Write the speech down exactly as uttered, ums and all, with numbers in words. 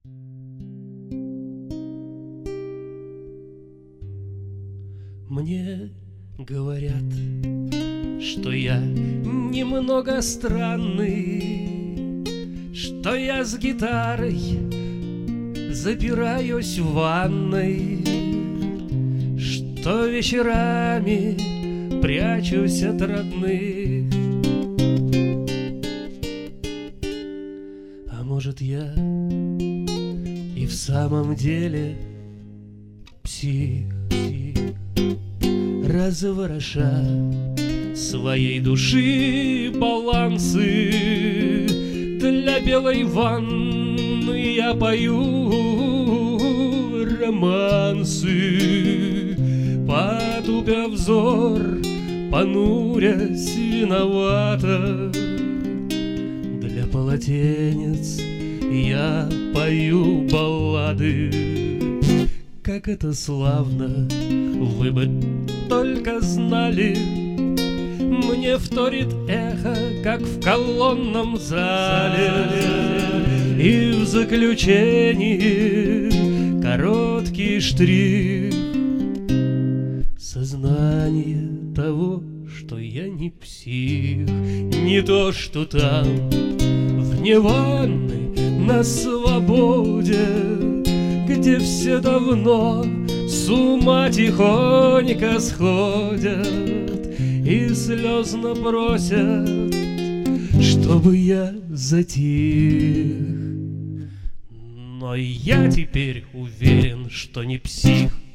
Мне говорят, что я немного странный, что я с гитарой запираюсь в ванной, что вечерами прячусь от родных. А может, я и в самом деле псих, развороша своей души балансы. Для белой ванны я пою романсы, потупя взор, понурясь виновата. Для полотенец я пою баллады. Как это славно, вы бы только знали. Мне вторит эхо, как в колонном зале, и в заключении короткий штрих. Сознание того, что я не псих, не то, что там, вне ванны, на свободе, где все давно с ума тихонько сходят и слезно просят, чтобы я затих. Но я теперь уверен, что не псих.